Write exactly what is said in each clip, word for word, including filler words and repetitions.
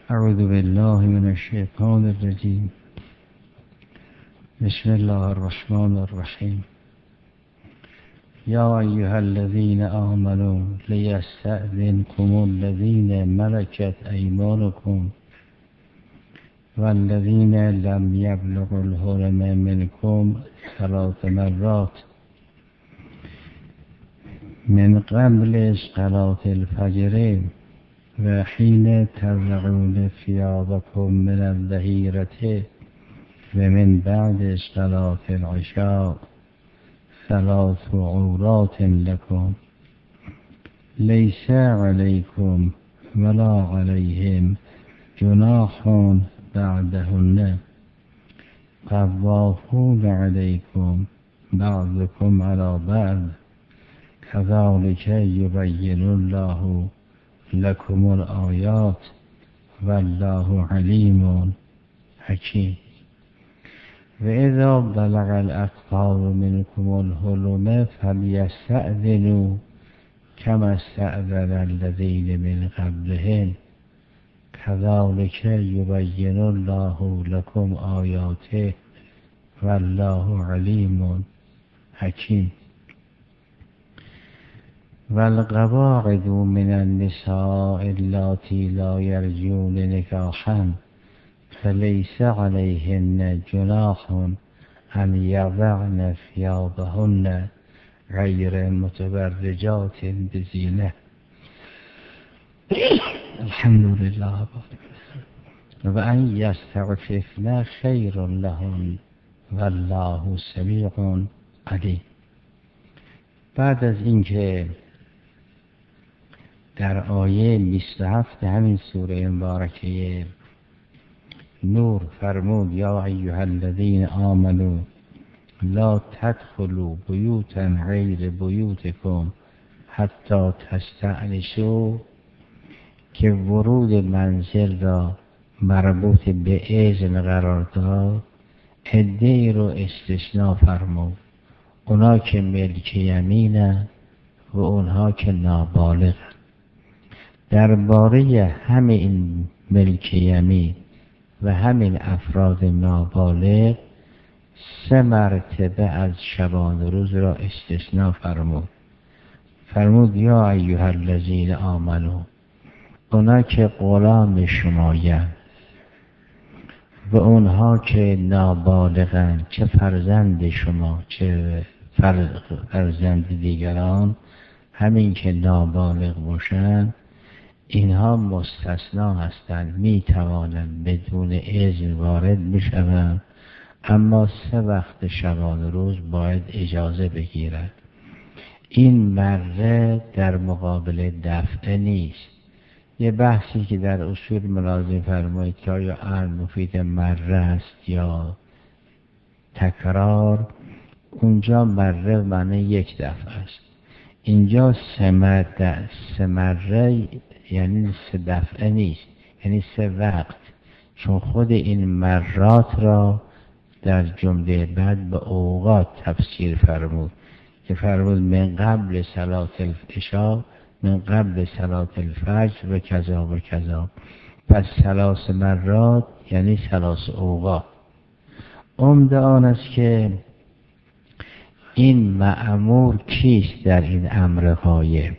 اعوذ بالله من الشیطان الرجیم. بسم الله الرحمن الرحیم. یا ایها الذین آمنوا لیستأذنکم الذین ملکت ایمانکم والذین لم یبلغوا الحلم منکم ثلاث مرات من قبل صلاة الفجر و حین تضعون ثیابکم من الظهیرة و من بعد صلاة العشاء ثلاث عورات لكم لیس علیکم ولا علیهم جناح بعدهن طوافون علیکم بعضکم علی بعض كذلك يبين الله لكم الآيات والله عليم حكيم. وإذا بلغ الأطفال منكم الحلم فليستأذنوا كما استأذن الذين من قبلهم كذلك يبين الله لكم آياته والله عليم حكيم. والقواعد من النساء اللاتي لا يرجون نكاحا فليس عليهن جناح أن يضعن ثيابهن غير متبرجات بزينة. الحمد لله. وأن يستعففن خير لهن والله سميع عليم. بعد از اینکه در آیه بیست و هفت همین سوره مبارکه نور فرمود یا ایها الذین آمنوا لا تدخلوا بیوتا غیر بیوتکم حتی تستأنسوا، که ورود منزل را مربوط به اذن قرار داد، عده‌ای رو استثناء فرمود، اونا که ملک یمینن و اونها که نابالغن. درباره همین ملک یمین و همین افراد نابالغ سه مرتبه از شبان روز را استثناء فرمود. فرمود یا ایها الذین آمنو، اونا که غلام شمایند و اونها که نابالغن، چه فرزند شما چه فرزند دیگران، همین که نابالغ باشند اینها مستثنا هستند، می توانند بدون اذن وارد بشوند، اما سه وقت شبانه روز باید اجازه بگیرند. این مره در مقابل دفعه نیست. یه بحثی که در اصول ملازم فرمایید که آیا امر مفید مره است یا تکرار، اونجا مره معنی یک دفعه است، اینجا سه مره سه مره یعنی سه دفعه نیست، یعنی سه وقت، چون خود این مرات را در جمله بعد به اوقات تفسیر فرمود که فرمود من قبل صلاة العشاء، من قبل صلاة الفجر و کذا و کذا. پس ثلاث مرات یعنی ثلاث اوقات. عمده آن است که این مأمور کیست در این امر غایب؟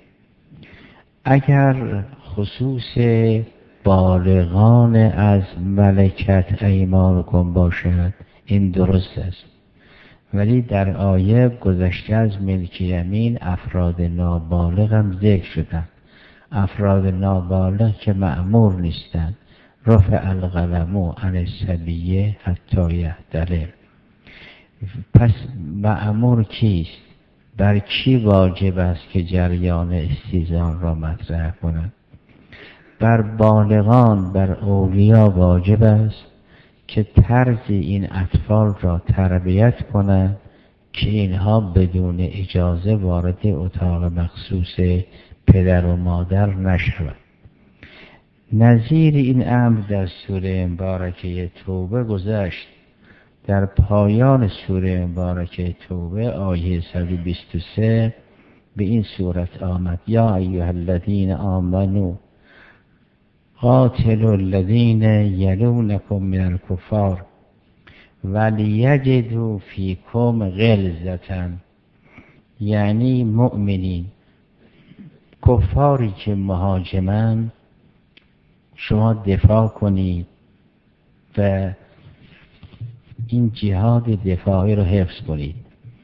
اگر خصوص بالغان از ملکت ایمانکم باشد این درست است، ولی در آیه گذشته از ملک یمین افراد نابالغ هم ذکر شدن، افراد نابالغ که مأمور نیستند. رفع القلم عن الصبی حتی یحتلم. پس مأمور کیست؟ بر کی واجب است که جریان استیزان را مطرح کنند؟ بر بالغان، بر اولیا واجب است که طرز این اطفال را تربیت کنند که اینها بدون اجازه وارد اتاق مخصوص پدر و مادر نشوند. نظیر این امر در سوره مبارکه توبه گذشت. در پایان سوره مبارکه توبه آیه صد و بیست و سه به این صورت آمد: یا ایها الذین آمنو قاتل الذین یلونکم من الکفار ولیجدوا فیکم غلظة، یعنی مؤمنین کفاری که مهاجمن شما دفاع کنید و این جهاد دفاعی رو حفظ کنید.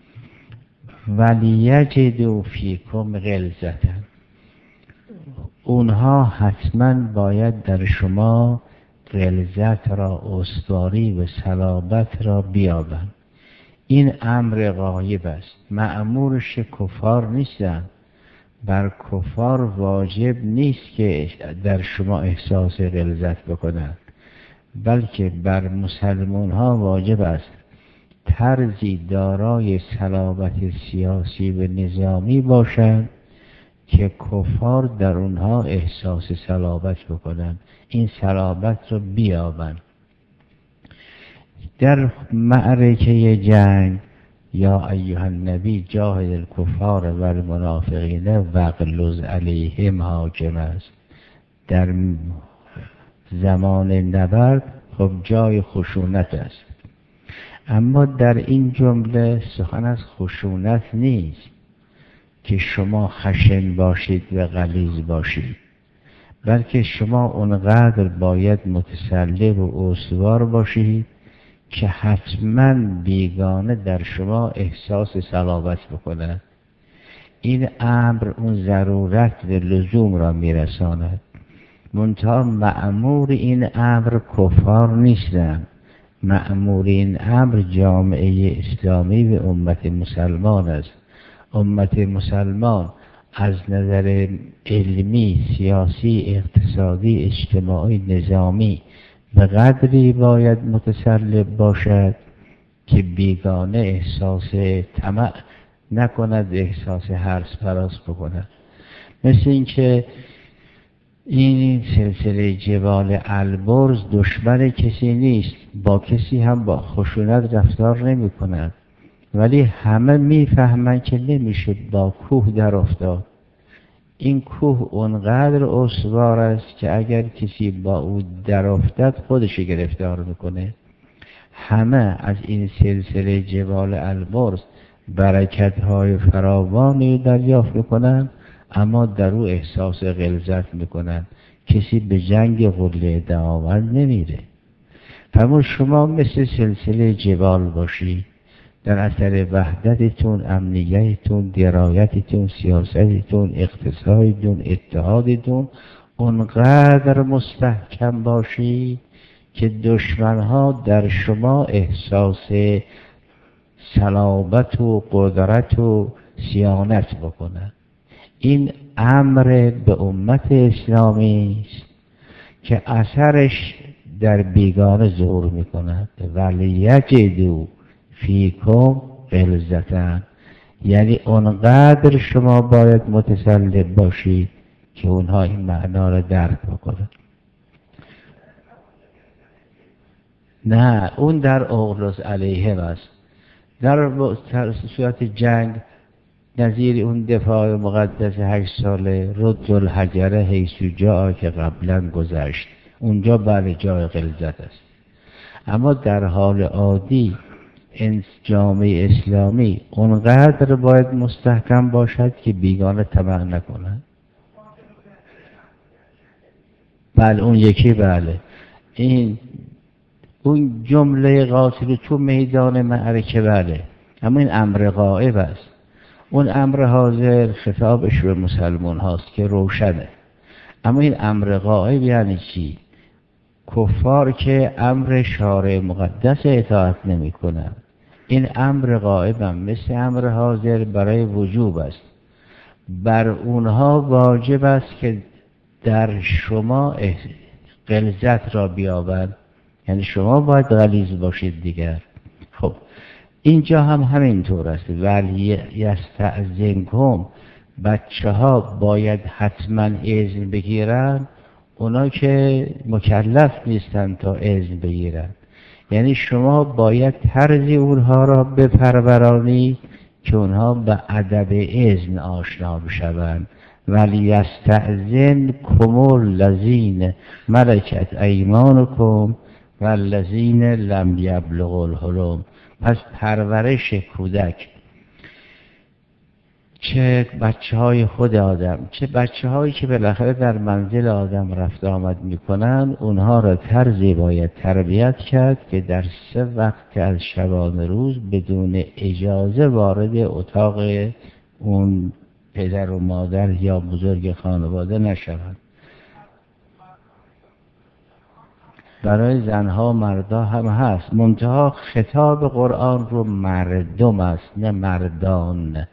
ولیجدوا فیکم غلظة، اونها حتما باید در شما غلظت را، استواری و صلابت را بیابند. این امر غایب است، مأمورش کفار نیستن. بر کفار واجب نیست که در شما احساس غلظت بکنند، بلکه بر مسلمان ها واجب است طرزی دارای صلابت سیاسی و نظامی باشند که کفار در اونها احساس صلابت بکنند، این صلابت رو بیابند. در معرکه جنگ یا ایها النبی جاهد الکفار و المنافقین واغلظ علیهم حاکم است. در زمان نبرد خب جای خشونت است، اما در این جمله سخن از خشونت نیست که شما خشن باشید و غلیظ باشید، بلکه شما اونقدر باید متسلح و استوار باشید که حتما بیگانه در شما احساس صلابت بکند. این امر اون ضرورت و لزوم را میرساند. منتها مأمور این امر کفار نیستند، مأمور این امر جامعه اسلامی و امت مسلمان است. امت مسلمان از نظر علمی، سیاسی، اقتصادی، اجتماعی، نظامی به قدری باید متسلح باشد که بیگانه احساس طمع نکند، احساس هرس پراس بکند. مثل اینکه این سلسله جبال البرز دشمن کسی نیست، با کسی هم با خشونت رفتار نمی کند، ولی همه میفهمند که نمیشه با کوه در افتاد. این کوه اونقدر استوار است که اگر کسی با او در افتد خودش گرفتار میکنه. همه از این سلسله جبال البرز برکت‌های فراوانی دریافت میکنن، اما در او احساس غلظت میکنن. کسی به جنگ قله دعاوند نمیره. فرمود شما مثل سلسله جبال باشید، در اثر وحدتتون، امنیتتون، درایتتون، سیاستتون، اقتصادتون، اتحادتون اونقدر مستحکم باشید که دشمنها در شما احساس صلابت و قدرت و صیانت بکنند. این امر به امت اسلامی است که اثرش در بیگانه ظهور میکند. ولیجدوا فیکم غلظة، یعنی اونقدر شما باید متسلح باشید که اونها این معنا را درک بکنند. نه، اون در اغلظ علیهم است. در صورت جنگ نظیر اون دفاع مقدس هشت ساله رد الحجره حیث جا که قبلا گذشت، اونجا بله جای غلظت است. اما در حال عادی این جامعه اسلامی اونقدر باید مستحکم باشد که بیگانه طمع نکند. بله اون یکی، بله این اون جمله قاتل تو میدان معرکه، بله، اما این امر غائب است. اون امر حاضر خطابش به مسلمان هاست که روشنه، اما این امر غائب یعنی چی؟ کفار که امر شارع مقدس اطاعت نمی کنند. این امر غائب هم مثل امر حاضر برای وجوب است. بر اونها واجب است که در شما غلظت را بیابند، یعنی شما باید غلیظ باشید دیگر. خب اینجا هم همینطور است. ولی یستأذنکم، بچه ها باید حتما اذن بگیرن، اونا که مکلف نیستن تا اذن بگیرن. یعنی شما باید طرز اونها را بپرورانید که اونها به ادب اذن آشنا بشوند ولیستأذن کم الذین ملکت ایمانکم والذین لم یبلغوا الحلم. پس پرورش کودک، چه بچه های خود آدم چه بچه هایی که بالاخره در منزل آدم رفت آمد میکنن، اونها را طرزی باید تربیت کرد که در سه وقت از شبانه روز بدون اجازه وارد اتاق اون پدر و مادر یا بزرگ خانواده نشوند. برای زنها مردا هم هست، منتها خطاب قرآن رو مردم است نه مردان.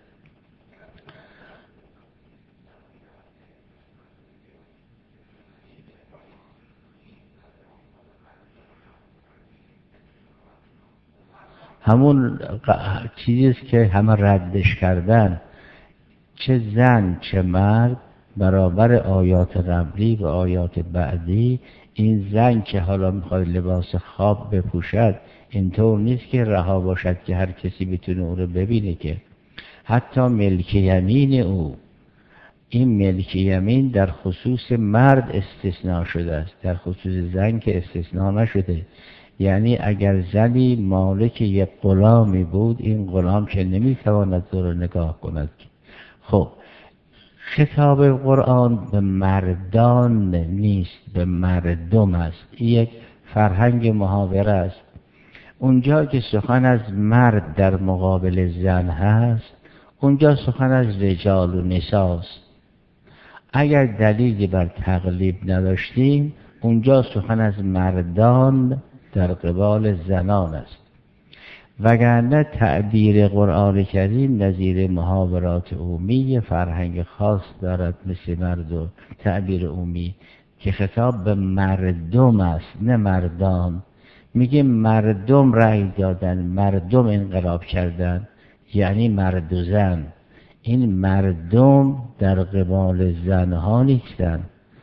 همون چیزیست که همه ردش کردن، چه زن چه مرد برابر آیات قبلی و آیات بعدی. این زن که حالا میخواد لباس خواب بپوشد، اینطور نیست که رها باشد که هر کسی بتونه او رو ببینه، که حتی ملک یمین او، این ملک یمین در خصوص مرد استثناء شده است، در خصوص زن که استثناء نشده. یعنی اگر زنی مالک یک غلامی بود، این غلام که نمیتواند او رو نگاه کند. خب خطاب قرآن به مردان نیست، به مردم است. یک فرهنگ محاوره است. اونجا که سخن از مرد در مقابل زن هست، اونجا سخن از رجال و نساست. اگر دلیلی بر تقلیب نداشتیم، اونجا سخن از مردان در قبال زنان است. وگرنه تعبیر قرآن کریم نظیر محاورات عمومی فرهنگ خاص دارد، مثل مرد و تعبیر عمومی که خطاب به مردم است نه مردان. میگه مردم رأی دادن، مردم انقلاب کردن، یعنی مرد و زن. این مردم در قبال زنها نیستن،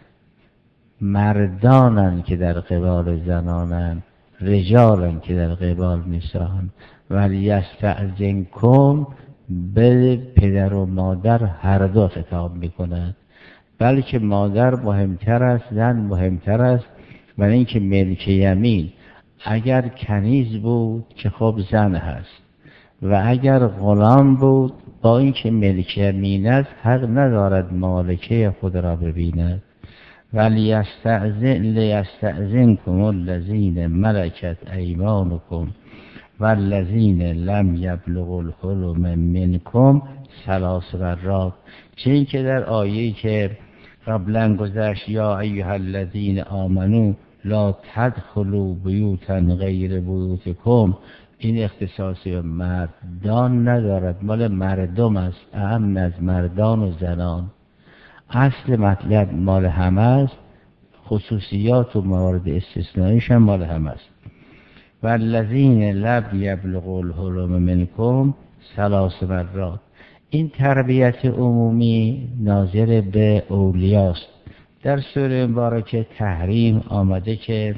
مردانن که در قبال زنانن، رجالن که در قبال نسان. ولی یستأذنکم به پدر و مادر هر دو خطاب میکنند، بلکه مادر مهمتر است، زن مهمتر است. ولی اینکه ملک یمین اگر کنیز بود که خب زن هست، و اگر غلام بود با اینکه ملک یمین است حق ندارد مالکه خود را ببیند. ولی لیستأذنکم الذین ملکت ایمانکم والذین لم یبلغوا الحلم منکم ثلاث مرات. چه این که در آیه‌ای که قبلا گذشت، یا ایها الذین آمنوا لا تدخلوا بیوتا غیر بیوتکم، این اختصاص به مردان ندارد، مال مردم است، اهم از مردان و زنان. اصل مطلب مال همه است، خصوصیات و موارد استثنائیش هم مال همه است. والذین لم یبلغوا الحلم منکم ثلاث مرات. این تربیت عمومی ناظر به اولیاست. در سوره مبارکه تحریم آمده که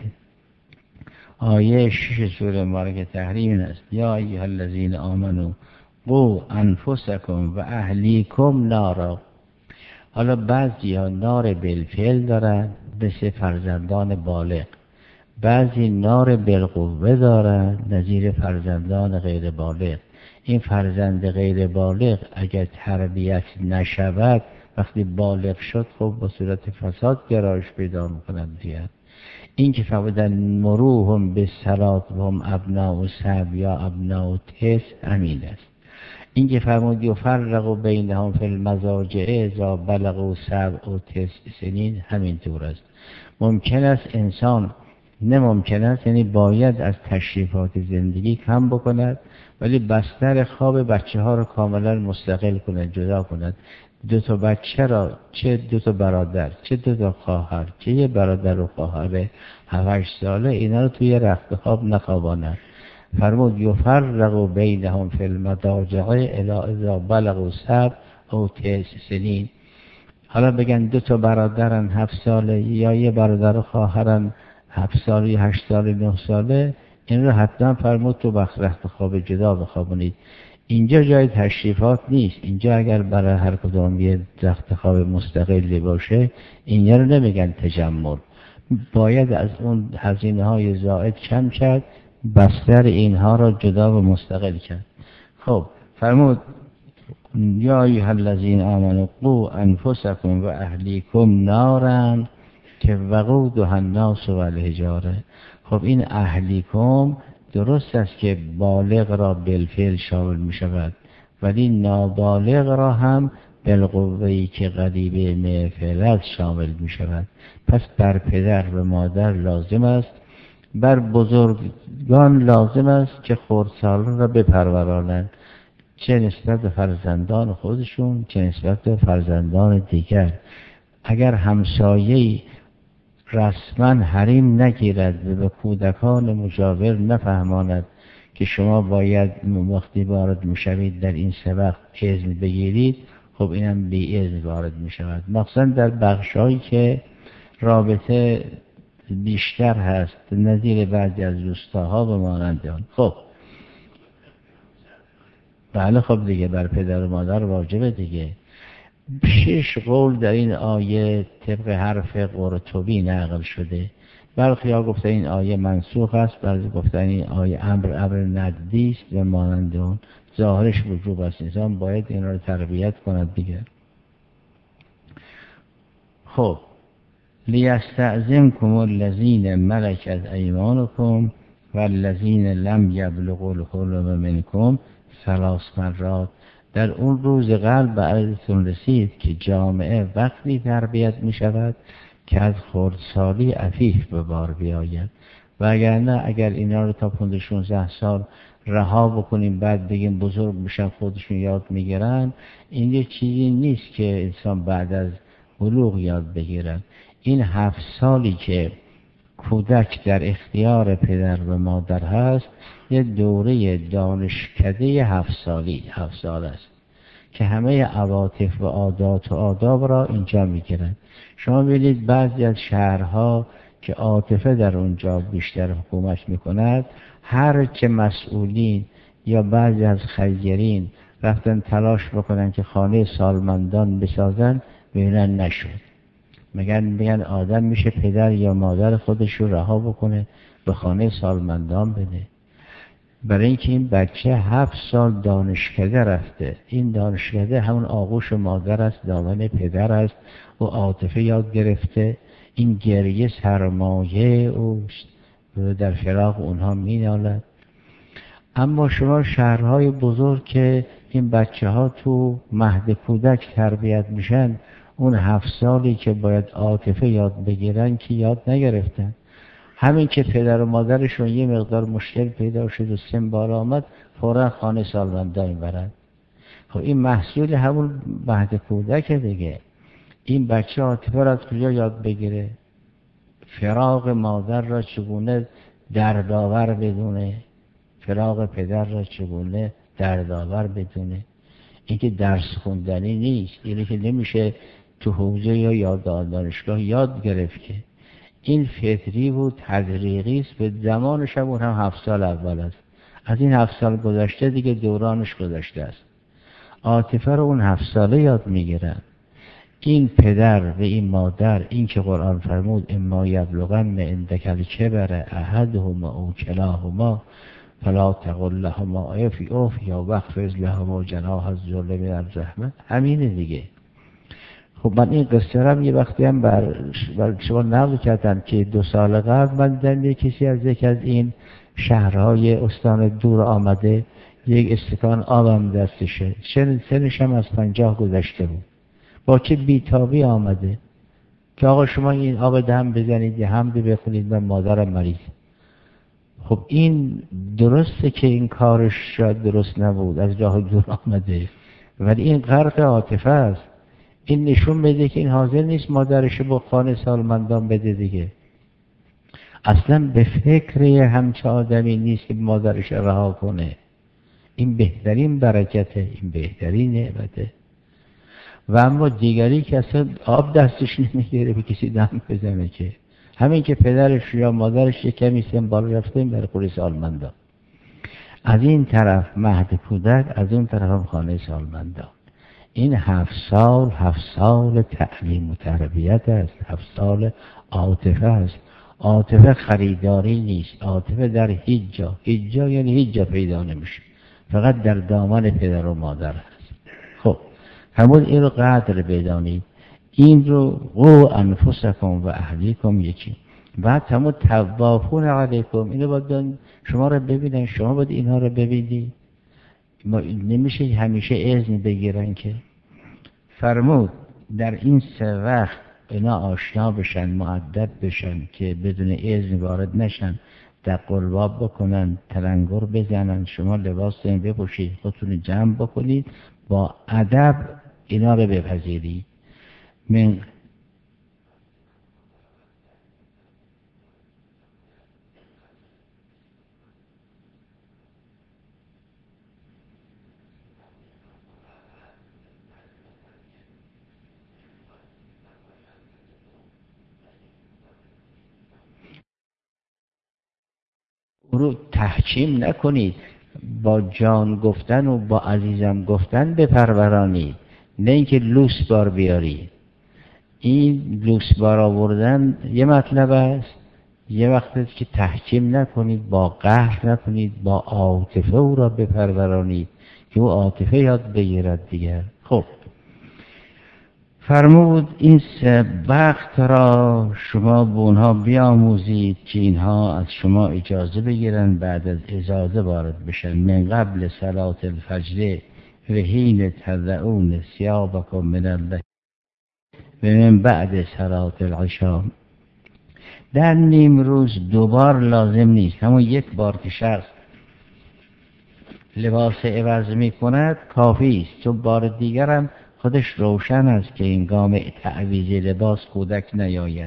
آیه شش سوره مبارکه تحریم است، یا ایها الذین آمنوا قوا انفسکم و اهلیکم نارا. حالا بعضی ها نار بالفعل دارن مثل فرزندان بالغ، بعضی نار بالقوه دارن نظیر فرزندان غیر بالغ. این فرزند غیر بالغ اگر تربیت نشود، وقتی بالغ شد خب با صورت فساد گرایش پیدا میکنند دیگر. این که فرمودن مروهم به صلات و هم ابناء سبع یا ابناء تسع، همین است. این که فرمود یفرق بینهم فی المضاجع اذا بلغوا سبع و تسع سنین، همین طور است. ممکن است انسان، نه ممکن است، یعنی باید از تشریفات زندگی کم بکند، ولی بستر خواب بچه ها رو کاملا مستقل کند، جدا کند. دو تا بچه را، چه دو تا برادر چه دو تا خواهر، چه یه برادر و خواهر هفت ساله، اینا رو توی رخت خواب نخواباند. فرمود یفرق بینهم فی المضاجع الی اذا بلغوا سبع او تسع سنین. حالا بگن دو تا برادرن هفت ساله، یا یه برادر و خواهرن هفت ساله، هشت ساله، نه ساله، این رو حتما فرمود تو بخش رخت خواب جدا بخوابونید. اینجا جای تشریفات نیست. اینجا اگر برای هر کدام یه تخت خواب مستقلی باشه اینجا رو نمیگن تجمل، باید از اون هزینه های زائد کم کرد، بستر اینها را جدا و مستقل کرد. خب فرمود یا ایها الذین آمنوا قوا انفسکم و اهلیکم نارا که وقودها الناس والحجاره. خب این اهلیکم درست است که بالغ را بالفعل شامل می شود، ولی نابالغ را هم بالقوه‌ای که قریبه مفعل شامل می شود. پس بر پدر و مادر لازم است، بر بزرگان لازم است که خردسالان را بپرورانند، چه نسبت به فرزندان خودشون چه نسبت به فرزندان دیگر. اگر همسایه‌ای رسما حریم نگیرد و به کودکان مجاور نفهماند که شما باید وقتی وارد میشوید در این سبق اذن بگیرید، خب اینم بی اذن وارد میشود، مخصوصا در بخشایی که رابطه بیشتر هست نظیر بعضی از روستاها و مانند آن. خب بله خب دیگه بر پدر و مادر واجبه دیگه. شش قول در این آیه طبق حرف قرطبی نقل شده. برخی ها گفته این آیه منسوخ است، بعضی گفتن این آیه امر امر ندی است و مانند اون، ظاهرش وجوب است، انسان باید این را تربیت کند دیگه. خب لیستأذنکم الذین ملکت ایمانکم والذین لم یبلغوا الحلم منکم ثلاث مرات. در اون روز قلب به عرضتون رسید که جامعه وقتی تربیت می شود که از خردسالی عفیف به بار بیاید، و اگر نه اگر اینا رو تا پانزده شانزده سال رها بکنیم بعد بگیم بزرگ میشن خودشون یاد میگیرن، این یه چیزی نیست که انسان بعد از بلوغ یاد بگیرن. این هفت سالی که کودک در اختیار پدر و مادر هست یه دوره دانشکده هفت سالی هفت سال است که همه عواطف و عادات و آداب را اینجا میگیرن. شما ببینید بعضی از شهرها که عاطفه در اونجا بیشتر حکومت میکند، هر چه مسئولین یا بعضی از خیرین رفتن تلاش بکنن که خانه سالمندان بسازن، ببینن نشد. میگن میگن آدم میشه پدر یا مادر خودش رو رها بکنه به خانه سالمندان بده، برای اینکه این بچه هفت سال دانشکده رفته. این دانشکده همون آغوش مادر است، دامن پدر است و عاطفه یاد گرفته. این گریه سرمایه اوست و در فراق اونها مینالد. اما شما شهرهای بزرگ که این بچه ها تو مهد کودک تربیت میشن، اون هفت سالی که باید عاطفه یاد بگیرن که یاد نگرفتن. همین که پدر و مادرشون یه مقدار مشکل پیدا شد و سن بالا آمد، فوراً خانه سالمندان برن. خب این محصول همون مهد کودک دیگه. این بچه عاطفه را از کجا یاد بگیره؟ فراق مادر را چگونه دردآور بدونه، فراق پدر را چگونه دردآور بدونه. این که درس خوندنی نیست، اینه که نمیشه تو حوزه یا یاد دانشگاه یاد گرفت که این فطری و تدریقی است. به زمانش هم اون هم هفت سال اول است. از این هفت سال گذشته دیگه دورانش گذشته است. عاطفه رو اون هفت ساله یاد میگیرن. این پدر و این مادر، این که قرآن فرمود اما یبلغن عندک الکبر احدهما او کلاهما فلا تقل لهما اف اف یا واخفض لهما جناح الذل من الرحمه، همینه دیگه. خب من این قصه رو یه وقتی هم بر, بر شما نقل کردم که دو سال قبل من دیدم کسی از یک از این شهرهای استان دور آمده، یک استکان آبم دستشه، سنش هم از پنجاه گذشته بود، با چه بیتابی آمده که آقا شما این آب دم بزنید یه حمد بخونید من مادرم مریض. خب این درسته که این کارش شاید درست نبود، از راه دور آمده، ولی این غرق عاطفه است. این نشون بده که این حاضر نیست مادرش با خانه سالمندان بده دیگه. اصلا به فکر همچه آدمی نیست که مادرش رها کنه. این بهترین برکته، این بهترین نعمته. و اما دیگری که اصلا آب دستش نمیگیره به کسی دم بزنه، که همین که پدرش یا مادرش یک کمی سن بالا رفته این برای خود سالمندان. از این طرف مهد کودک، از این طرف هم خانه سالمندان. این هفت سال هفت سال تعلیم و تربیت است، هفت سال عاطفه است. عاطفه خریداری نیست، عاطفه در هیچ جا، هیچ جا یعنی هیچ جا پیدا نمیشه، فقط در دامن پدر و مادر هست. خب همون این رو قدر بدانید، این رو قو انفسکم و اهلیکم یکی. بعد همون توافون علیکم، اینو باید شما رو ببینن، شما باید اینها رو ببینید. نمیشه همیشه اذن بگیرن که. فرمود در این سه وقت اینا آشنا بشن، مؤدب بشن که بدون اذن وارد نشن، در قلباب بکنن، تلنگر بزنن، شما لباس این بپوشید، خودتون جمع بکنید، با ادب اینا رو بپذیرید. من او رو تحکیم نکنید، با جان گفتن و با عزیزم گفتن بپرورانید، نه اینکه لوس بار بیارید. این لوس بار آوردن یه مطلب است، یه وقت است که تحکیم نکنید، با قهر نکنید، با عاطفه او را بپرورانید که او عاطفه یاد بگیرد دیگر. خب فرمود این سه وقت را شما به اونها بیاموزید که اینها از شما اجازه بگیرن، بعد از اجازه وارد بشن. من قبل صلاة الفجر و حین تضعون ثیابکم من اللحم و من بعد صلاة العشاء. در نیم روز دوبار لازم نیست، همون یک بار که شخص لباس عوض می کند کافی است، چون بار دیگر هم خودش روشن است که این گام تعویض لباس کودک نیاید.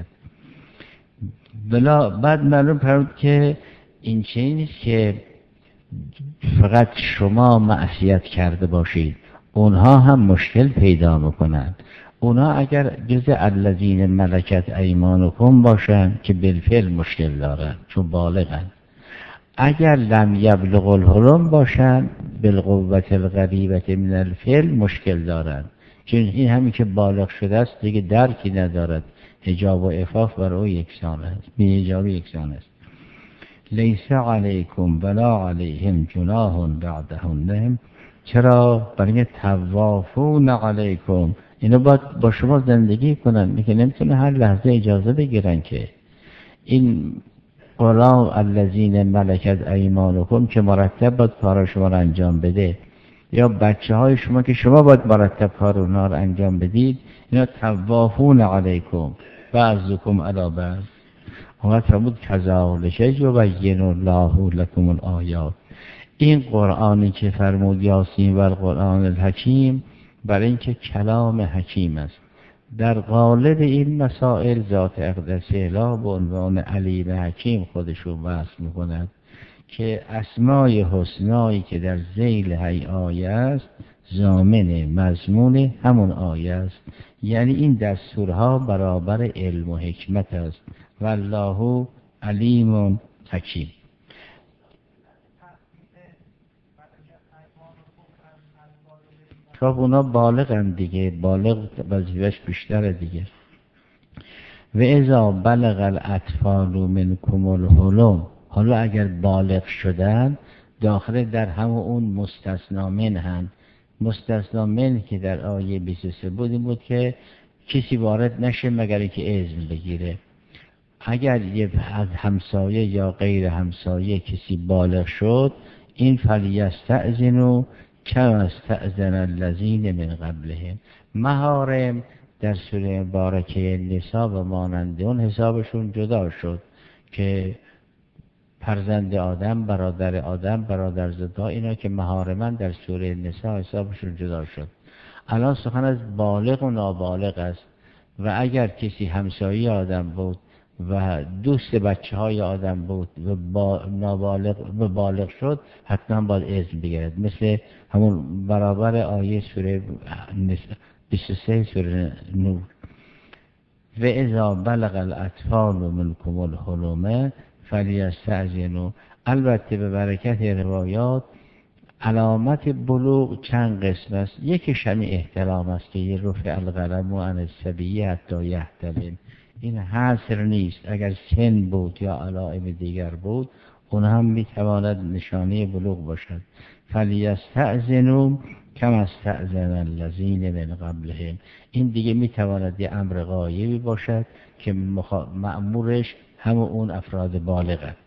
بلا بعد معلوم فرمود که این چیزی نیست که فقط شما معصیت کرده باشید، اونها هم مشکل پیدا میکنند. اونها اگر جز الذین ملکت ایمانکم باشن که بالفعل مشکل دارن چون بالغن، اگر لم یبلغ الحلم باشن بالقوة الغریبة من الفعل مشکل دارن، چون این همین که بالغ شده است دیگه درکی ندارد، حجاب و عفاف بر او یکسان است، بی حجابی یکسان است. لیس علیکم ولا علیهم جناح بعدهن، چرا؟ برای توافون علیکم، اینو باید با شما زندگی کنن، میگه نمیتونه هر لحظه اجازه بگیرن که. این قولا الذین ملکت ایمانکم که مرتب باید کار شما رو انجام بده، یا بچه های شما که شما باید مرتب کار اونها رو انجام بدید، اینا توافون علیکم بعضکم علی بعض. اونها فرمود کذالک یبین الله لکم الآیات. این قرآنی که فرمود یاسین و القرآن الحکیم، برای اینکه کلام حکیم است، در قالب این مسائل ذات اقدس اعلی به عنوان علیم حکیم خودشو وصف میکند که اسمای حسنایی که در ذیل هی آیه است ضامن مضمون همون آیه است. یعنی این دستورها برابر علم و حکمت است. والله علیم حکیم. خب اونا بالغن دیگه، بالغ وظیفه‌اش بیشتره دیگه. و اذا بلغ الاطفال منکم الحلم، حالا اگر بالغ شدن داخل در همون اون مستثنا منهن. مستثنا من که در آیه بیست و سه بود این بود که کسی وارد نشه مگر اینکه اذن بگیره. اگر یه از همسایه یا غیر همسایه کسی بالغ شد، این فلیستأذنوا کما استأذن الذین من قبلهم. محارم در سوره مبارکه نساء و مانند اون حسابشون جدا شد که فرزند آدم، برادر آدم، برادر زادا، اینا که محارمن در سوره نساء حسابشون جدا شد. الان سخن از بالغ و نابالغ است و اگر کسی همسایه آدم بود و دوست بچه های آدم بود و با نابالغ و بالغ شد، حتما باید اذن بگیرد، مثل همون برابر آیه سوره بیست و سه سوره نور. و اذا بلغ الاطفال منکم الحلم فلیستأذنوا. البته به برکت روایات علامت بلوغ چند قسم است. یکیش همین احتلام است که یه رفع القلم و عن الصبی حتی یحتلم، این حصر نیست، اگر سن بود یا علائم دیگر بود اون هم میتواند نشانه بلوغ باشد. فلیستأذنوا کما استأذن الذین من قبلهم، این دیگه میتواند یه امر غایبی باشد که مأمورش هم اون افراد بالغه.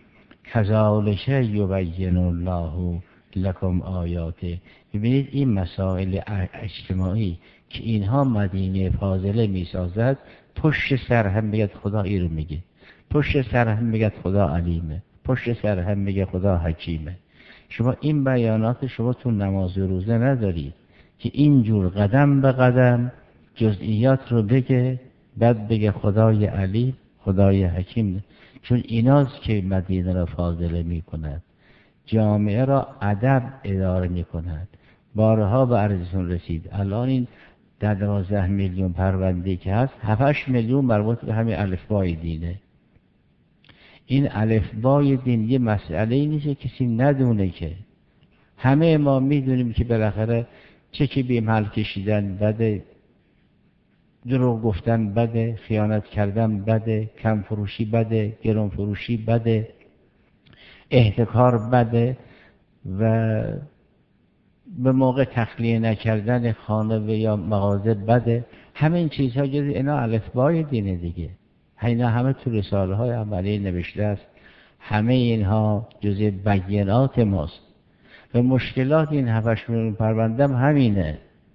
کذالک یبین الله لکم آیاته. ببینید این مسائل اجتماعی که اینها مدینه فاضله میسازد، پشت سر هم میگه خدا این رو میگه، پشت سر هم میگه خدا علیمه، پشت سر هم میگه خدا حکیمه. شما این بیانات شما تو نماز و روزه ندارید که اینجور قدم به قدم جزئیات رو بگه، بعد بگه خدای علیم خدای حکیم، چون ایناست که مدینه را فاضله میکند، جامعه را ادب اداره میکند. بارها به عرضتون رسید الان این در دوازده میلیون پرونده که هست، هفت میلیون مربوط به همین الفبای دینه. این الفبای دین یه مسئله ای نیست کسی ندونه، که همه ما میدونیم که بالاخره چه که بی محل کشیدن بده، دروغ گفتن بده، خیانت کردن بده، کم فروشی بده، گران فروشی بده، احتکار بده و به موقع تخلیه نکردن خانه و یا مغازه بده. همین چیزها جز اینا الفبای دینه دیگه، اینا همه تو رساله های عملی نوشته است، همه اینها جز بیانات ماست. و مشکلات این هفتش میلیون پرونده هم همینه.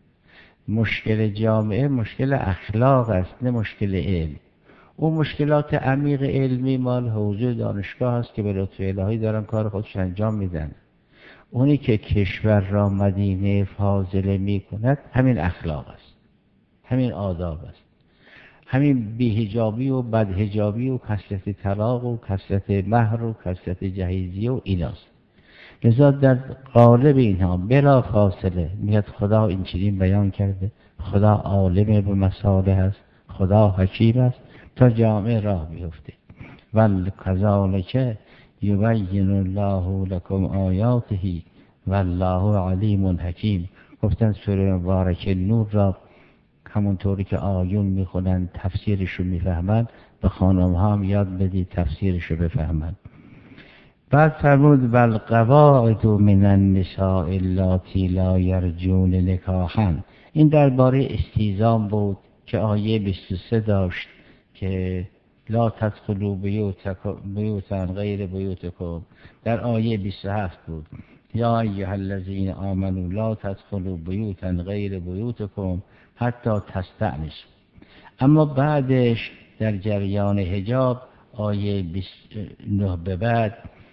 مشکل جامعه مشکل اخلاق است، نه مشکل علم. اون مشکلات عمیق علمی مال حوزه دانشگاه است که به لطف الهی دارن کار خودش انجام میدن. اونی که کشور را مدینه فاضله میکند همین اخلاق است، همین آداب است، همین بی‌حجابی و بدحجابی و کثرت طلاق و کثرت مهر و کثرت جهیزیه و ایناست. لذا در قالب اینها بلا فاصله میاد خدا این چنین بیان کرده، خدا عالم به مصالح است، خدا حکیم است تا جامعه راه بیفته. ول کذالک یبین الله لکم آیاته والله علیم حکیم. گفتن سوره مبارکه نور را همونطوری که آیون میخونن تفسیرشو میفهمن، به خانم ها هم یاد بدید تفسیرشو بفهمن. بعد فرمود والقواعد من النساء اللاتی لا یرجون نکاحا. این درباره استیزام بود که آیه بیست و سه داشت که لا تدخلوا بیوتا غیر بیوتکم. در آیه بیست و هفت بود یا ایها الذین آمنوا لا تدخلوا بیوتا غیر بیوتکم حتی تستأنسوا. اما بعدش در جریان حجاب آیه بیست و نه به بعد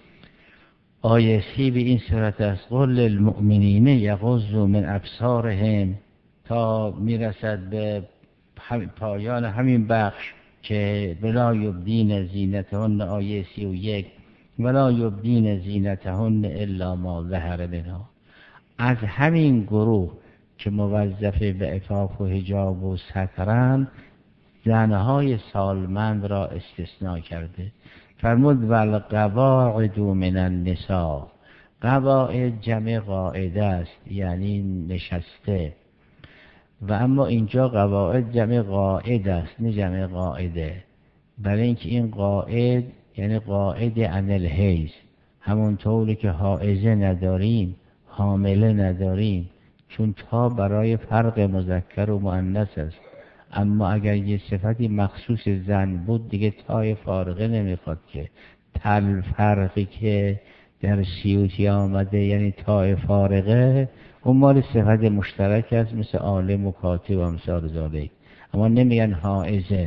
آیه سی به این صورت است قل للمؤمنین یغضوا من ابصارهم تا میرسد به پایان همین بخش که ولا یبدین زینتهن آیه سی و یک ولا یبدین زینتهن الا ما ظهر منها. از همین گروه که موظفه به عفاف و حجاب و سترند زنهای سالمند را استثناء کرده. فرمود والقواعد من النساء. قواعد جمع قاعده است یعنی نشسته، و اما اینجا قواعد جمع قاعد است نه جمع قاعده، برای اینکه این قاعد یعنی قاعد عن الحیض، همونطوری که حائضه نداریم حامله نداریم، چون تا برای فرق مذکر و مؤنث است. اما اگر یه صفتی مخصوص زن بود دیگه تای فارغه نمیخواد، که تل فرقی که در سیوطی آمده یعنی تای فارغه اون مال صفت مشترک است، مثل عالم و کاتب و امثال ذالک. اما نمیگن حائزه،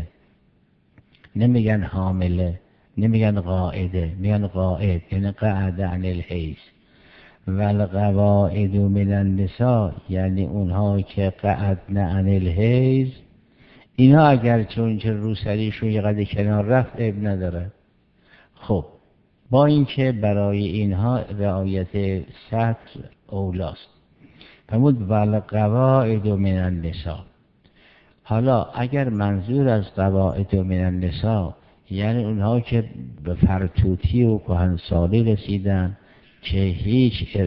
نمیگن حامله، نمیگن قاعده، میگن قاعد یعنی قعد عن الحیض. والقواعد من النساء یعنی اونها که قعدن عن الحیض، اینا اگر چون که روسریشون یه قدر کنار رفت عیب نداره. خب با اینکه برای اینها رعایت سطر اولاست. فرمود والقواعد من النساء. حالا اگر منظور از قواعد من النساء یعنی اونها که به فرتوتی و کهنسالی رسیدن که هیچ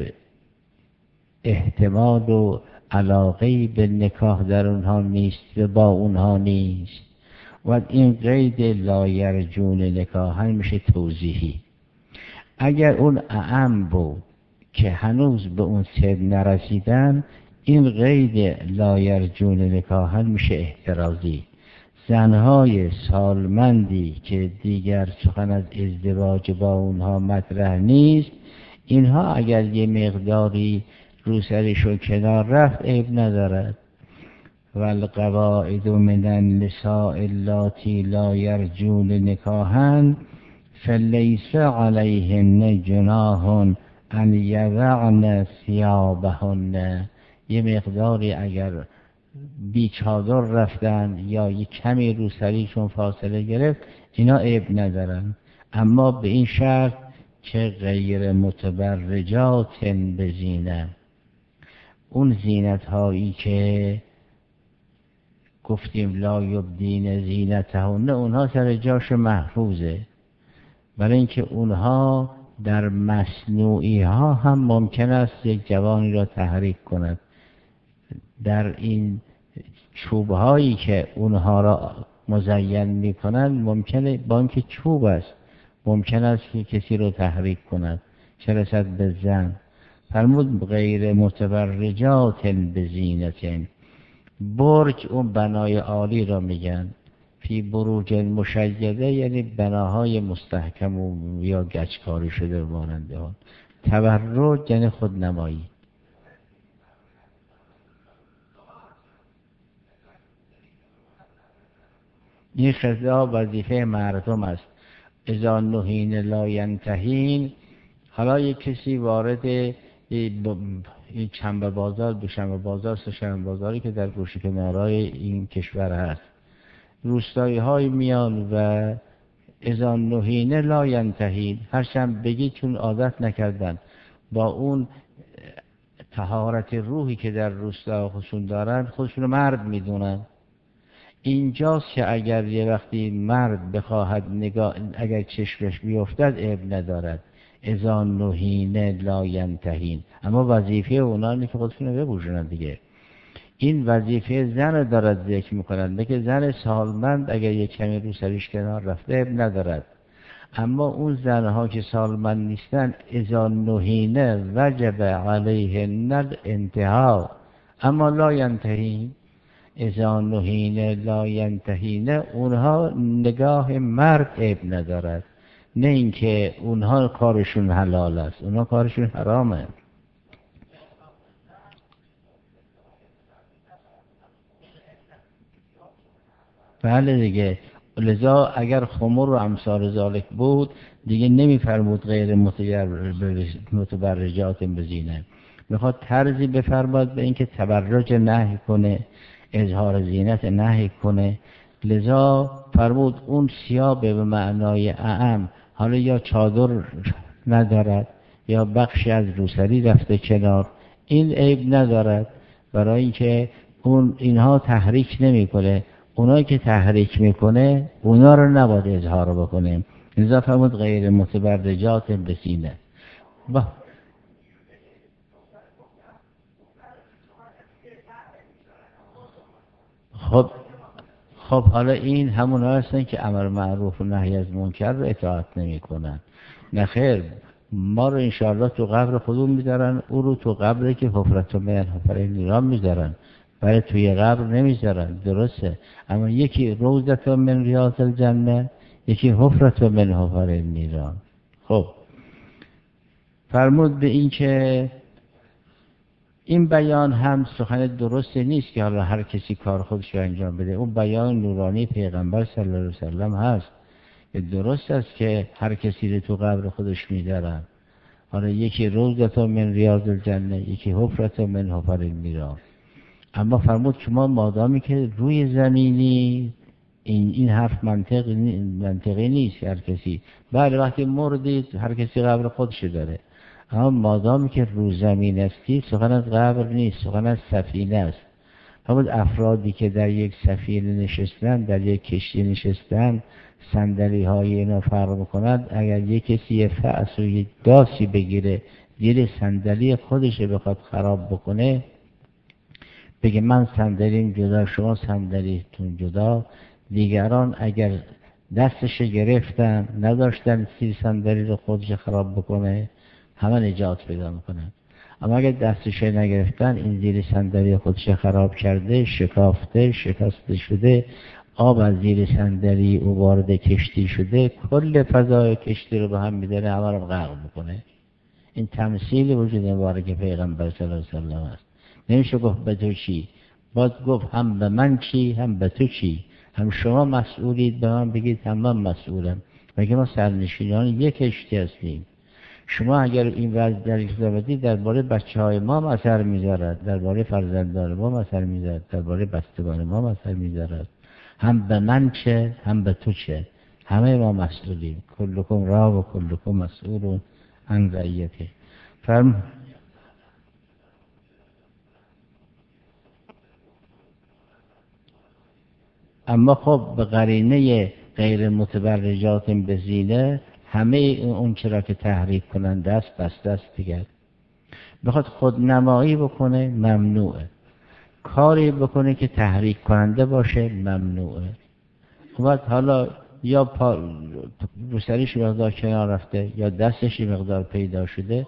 احتمال و علاقه‌ای به نکاح در اونها نیست و با اونها نیست، و این قید لا یرجون نکاحا میشه توضیحی. اگر اون اعم بود که هنوز به اون سن نرسیدن، این قید لا یرجون نکاحا میشه احترازی. زنهای سالمندی که دیگر سخن از ازدواج با اونها مطرح نیست، اینها اگر یه مقداری روسریشو کنار رفت عیب ندارد. والقواعد من النساء اللاتی لا یرجون نکاحا فلیس علیهن جناح ان یضعن ثیابهن. یه مقداری اگر بیچادر رفتن یا یک کمی روسریشون فاصله گرفت، اینا عیب ندارن، اما به این شرط که غیر متبرجات بزینه. اون زینت هایی که گفتیم لا یبدین زینتهن، اونها سر جاش محفوظه، برای اینکه اونها در مصنوعی ها هم ممکن است یک جوانی را تحریک کند. در این چوب هایی که اونها را مزین می کنند ممکنه بانک چوب است، ممکن است که کسی رو تحریک کند، چه رسد به زن. فرمود غیر متبرجات بزینت. برج اون بنای عالی را میگن، فی بروج مشیده یعنی بناهای مستحکم و یا گچکاری شده ماننده ها. تبرج یعنی خودنمایی. این خطاب وظیفه مردم است. اذا نهین لا ینتهین. حالا یک کسی وارد این چنبه بازار، دوشنبه بازار، سه‌شنبه بازاری که در گوشه کنارهای این کشور هست، روستایی های میان و اذا نهین لا ینتهین، هرچند بگید چون عادت نکردن، با اون طهارت روحی که در روستا خودشون دارن خودشون مرد میدونن. اینجاست که اگر یه وقتی مرد بخواهد نگاه، اگر چشمش بیفتد عیب ندارد. اذا نهین لا ینتهین. اما وظیفه اونا اینه که خودشون رو بپوشونن دیگه. این وظیفه زن دارد ذکر میکنند، بگه زن سالمند اگر یک کمی رو سریش کنار رفته عیب ندارد. اما اون زنها که سالمند نیستن، اذا نهین وجب علیهن الانتهاء اما لا ینتهین. اذا نهین لا ینتهین، اونها نگاه مرد عیب ندارد، نه اینکه اونها کارشون حلال است، اونها کارشون حرامه. بله دیگه. لذا اگر خمر و امثال ذالک بود دیگه نمیفرمود غیر متبرجات بزینه، میخواد طرزی بفرماد به اینکه تبرج نهی کنه، اظهار زینت نهی کنه. لذا فرمود اون ثیاب به معنای اعم، حالا یا چادر ندارد یا بخشی از روسری رفته کنار، این عیب ندارد، برای اینکه اون اینها تحریک نمیکنه. اونایی که تحریک میکنه اونا رو نباید اظهار بکنه. لذا فرمود غیر متبرجات بزینه. با خب خب حالا این همون هستن که امر معروف و نهی از منکر رو اطاعت نمی کنن. نه خیر، ما رو انشاءالله تو قبر خودمون میذارن، او رو تو قبری که حفرت و من حفر نیران میذارن، برای توی قبر نمیذارن. درسته، اما یکی روضت من ریاض الجنه، یکی حفرت من حفر نیران. خب فرمود به این که این بیان هم سخن درست نیست که حالا هر کسی کار خودش رو انجام بده. اون بیان نورانی پیغمبر صلی الله علیه وسلم هست که درست است که هر کسی رو تو قبر خودش میذارن. حالا یکی روضت من ریاض الجنه، یکی حفرت من حفر النیران. اما فرمود که ما مادامی که روی زمینی، این این حرف منطقی منطقی نیست. هر کسی بله وقتی مردید هر کسی قبر خودش داره، اما مادامی که رو زمین استی سخن از قبر نیست، سخن از سفینه است. همون افرادی که در یک سفینه نشستن، در یک کشتی نشستن، صندلی های اینا فرق میکنند. اگر یک کسی یه فأس و یک داسی بگیره زیر صندلی خودش بخواد خراب بکنه، بگه من صندلیم جدا، شما صندلیتون جدا، دیگران اگر دستش گرفتن نداشتن زیر صندلی رو خودش خراب بکنه، همه نجات پیدا میکنن. اما اگر دستش نگرفتن، این زیر صندلی خودش خراب کرده، شکافته، شکسته شده، آب از زیر صندلی او وارد کشتی شده، کل فضای کشتی رو به هم میداره، همه رو غرق میکنه. این تمثیل وجود مبارک پیغمبر صلی الله علیه و سلم است. نمیشه گفت به تو چی، باید گفت هم به من چی، هم به تو چی، هم شما مسئولید به من بگید هم من مسئولم. مگه ما سرنشینان یک کشتی هستیم؟ شما اگر این وضع در اختیار بدید، درباره بچه های ما اثر میذارد، درباره فرزندان ما اثر میذارد، درباره بستگان ما اثر میذارد. هم به من چه، هم به تو چه، همه ما مسئولیم. کلکم را و کلکم مسئول عن رعیته. فرم اما خب به قرینه غیر متبرجات به زینه، همه اون چرا که تحریک کننده است بسته است دیگر. بخواد خودنمایی بکنه ممنوعه، کاری بکنه که تحریک کننده باشه ممنوعه. خب حالا یا پا روسریش مقدار کنار رفته یا دستش مقدار پیدا شده،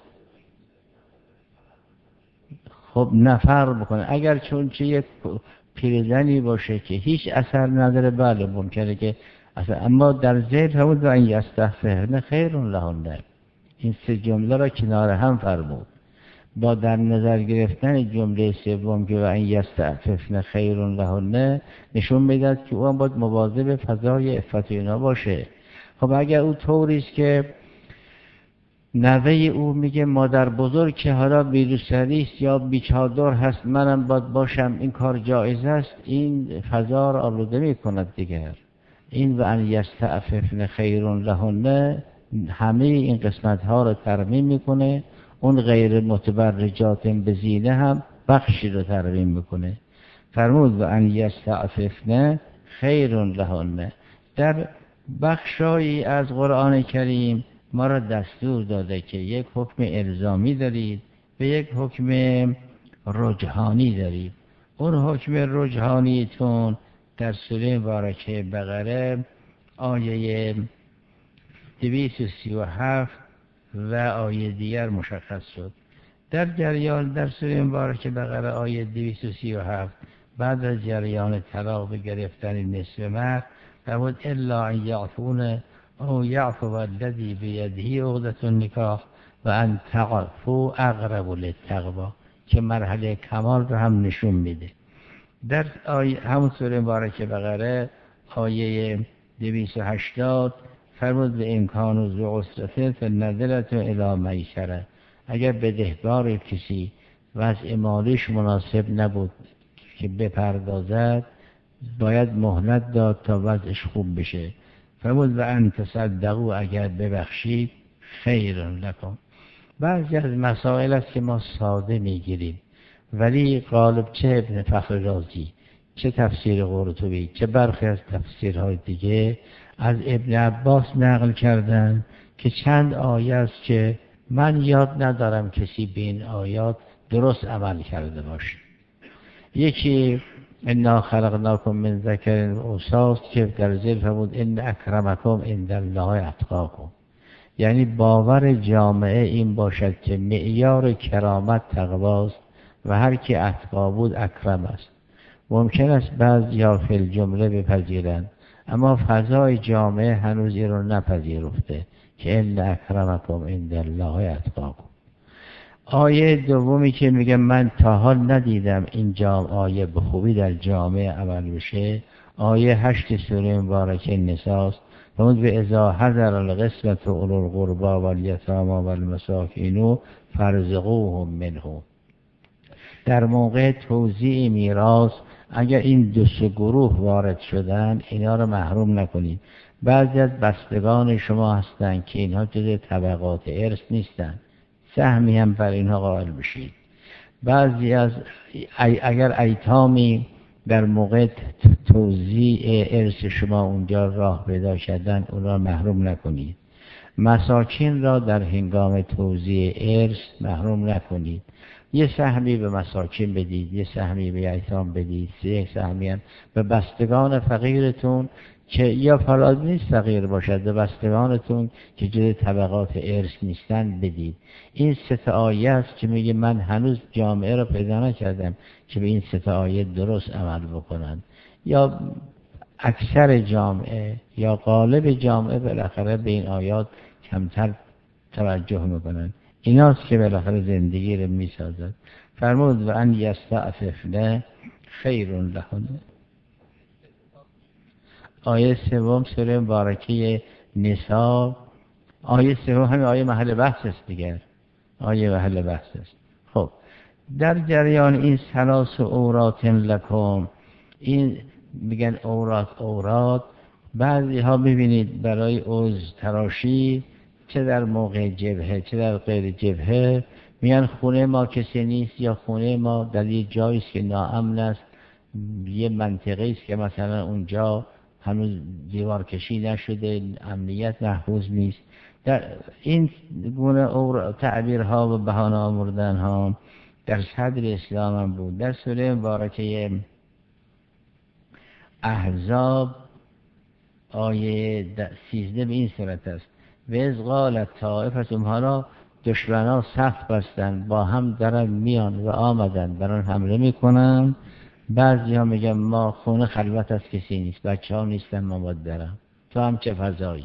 خب نفر بکنه. اگر چون چه یک پیرزنی باشه که هیچ اثر نداره، بله ممکنه که اثر، اما در ذهن همون و ان یستعففن خیر لهن، این سه جمله را کنار هم فرمود با در نظر گرفتن جمله سوم که و ان یستعففن خیر لهن نشون میداد که اون باید مواظب فضای عفت اینا باشه. خب اگر او طوریست که نوه او میگه مادر بزرگ که حالا بیروسریست یا بیچادر هست، منم باید باشم، این کار جایز است، این فضا را آلوده میکند دیگر. این و ان یستعففن خیر لهن همه این قسمت ها رو ترمیم میکنه. اون غیر متبرجات به زینه هم بخشی رو ترمیم میکنه. فرمود و ان یستعففن خیر لهن. در بخشایی از قرآن کریم ما را دستور داده که یک حکم الزامی دارید و یک حکم رجحانی دارید. اون حکم رجحانیتون در سوره مبارکه بقره آیه دویست و سی و هفت و آیه دیگر مشخص شد. در جریان در سوره مبارکه بقره آیه دویست و سی و هفت بعد از جریان طلاق گرفتن نصف مهر فرمود الا ان یعفون او یعفو الذی بیده عقدة النکاح و ان تعفوا اقرب للتقوی، که مرحله کمال رو هم نشون میده. در آیه همون سوره مبارکه بقره آیه دویست و هشتاد فرمود به امکان و ذو عسرته فنظرة الی میسره. اگر بدهکار کسی وضع مالیش مناسب نبود که بپردازد، باید مهلت داد تا وضعش خوب بشه. فرمود و ان تصدقوا، اگر ببخشید خیر لکم. بعضی از مسائل است که ما ساده میگیریم، ولی غالب چه ابن فخر رازی، چه تفسیر قرطبی، چه برخی از تفسیرهای دیگه از ابن عباس نقل کردن که چند آیه است که من یاد ندارم کسی به این آیات درست عمل کرده باشه. یکی انا خلقناکم من ذکر و انثی که در ذیل فرمود ان اکرمکم عند الله اتقاکم، یعنی باور جامعه این باشد که معیار کرامت تقواست و هر کی اتقا بود اکرم است. ممکن است بعضیا فی الجمله بپذیرند، اما فضای جامعه هنوز این رو نپذیرفته که ان اکرمکم عند الله اتقاکم. آیه دومی که میگه من تا حال ندیدم این جام آیه به خوبی در جامعه عمل بشه، آیه هشت سوره مبارکه نساء است. فرمود به اذا حضر القسمة اولو القربى والیتامی والمساکین فارزقوهم منه. در موقع توزیع میراث اگر این دو سه گروه وارد شدن، اینا رو محروم نکنید. بعضی از بستگان شما هستند که اینها جز طبقات ارث نیستند، سهمی هم بر اینها قائل بشید. بعضی از اگر ایتامی در موقع توزیع ارث شما اونجا راه پیدا کردن، اون را محروم نکنید. مساکین را در هنگام توزیع ارث محروم نکنید. یه سهمی به مساکین بدید، یه سهمی به ایتام بدید، یه سهمی هم به بستگان فقیرتون که یا فراد نیست فقیر باشد، به بستگانتون که جز طبقات ارث نیستن بدید. این سه تا آیه است که میگه من هنوز جامعه را پیدا نکردم که به این سه تا آیه درست عمل بکنن. یا اکثر جامعه یا غالب جامعه بالاخره به این آیات کمتر توجه میکنن. ایناست که بالاخره زندگی رو میسازد. فرمود و ان یستعففن خیر لهن. آیه سوم سوره مبارکه نساء، آیه سوم همین آیه محل بحث است دیگر، آیه محل بحث است. خب در جریان این ثلاث عورات لکم، این میگن عورات عورات، بعضی ها ببینید برای عضو تراشی چه در موقع جبهه چه در غیر جبهه میگن خونه ما کسی نیست، یا خونه ما در یه جایی است که ناامن است، یه منطقه است که مثلا اونجا هنوز دیوار کشی نشده، امنیت محفوظ نیست. در این گونه تعبیرها و بهانه آوردن ها در صدر اسلام هم بود. در سوره مبارکه احزاب آیه سیزده به این صورت است: و از قالت طائفة، حالا دشمنا صف بستن، با هم دارن میان و آمدن بران حمله میکنن. بعضی ها میگن ما خونه خلوت از کسی نیست، بچه ها نیستن، ما باید برم. تو هم چه فضایی؟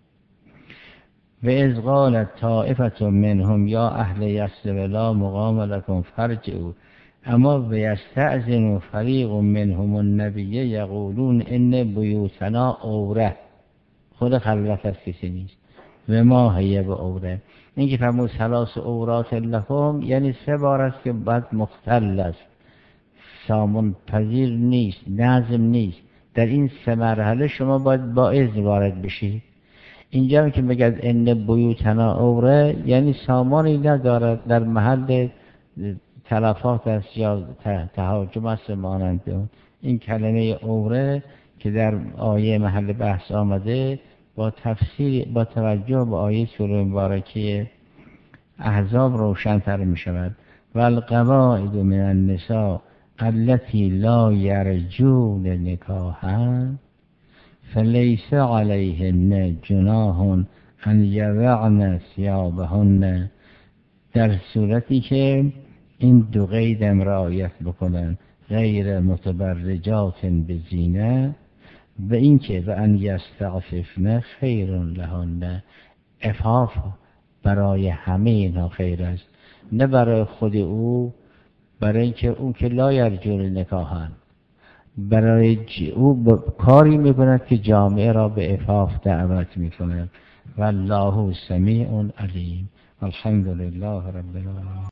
و از قالت طائفة منهم یا اهل یثرب لا مقام لکم فارجعوا، اما و یستأذن فریق منهم النبی یقولون ان بیوتنا عوره، خود خلوت از کسی نیست و ما هی بعوره. این که فرمود ثلاث عورات لکم یعنی سه بار است که بعد مختل است، سامون پذیر نیست، نظم نیست. در این سه مرحله شما باید با اذن وارد بشید. اینجا که میگه ان بیوتنا عوره یعنی سامانی ندارد، در محل تلفات است یا تهاجم است مانند اون. این کلمه عوره که در آیه محل بحث آمده با تفسیر با توجه به آیه سوره مبارکه احزاب روشن‌تر می شود. والقواعد من النساء التي لا يرجون نکاحا فلیس علیهن جناح ان یضعن ثیابهن، در صورتی که این دو قیدم رعایت بکنن، غیر متبرجات بزینه، و این که و ان یستعففن خیر لهن، عفاف برای همه اینها خیر است، نه برای خود او، برای اینکه اون که لا یرجون نکاحن، برای او کاری میکند که جامعه را به عفاف دعوت میکند. والله سمیع علیم. الحمد لله رب العالمین.